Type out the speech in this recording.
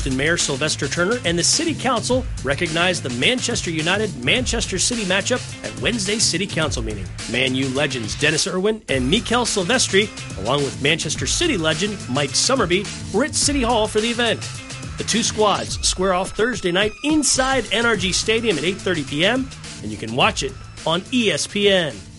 Boston Mayor Sylvester Turner and the City Council recognized the Manchester United-Manchester City matchup at Wednesday's City Council meeting. Man U legends Dennis Irwin and Mikel Silvestri, along with Manchester City legend Mike Summerby, were at City Hall for the event. The two squads square off Thursday night inside NRG Stadium at 8:30 p.m., and you can watch it on ESPN.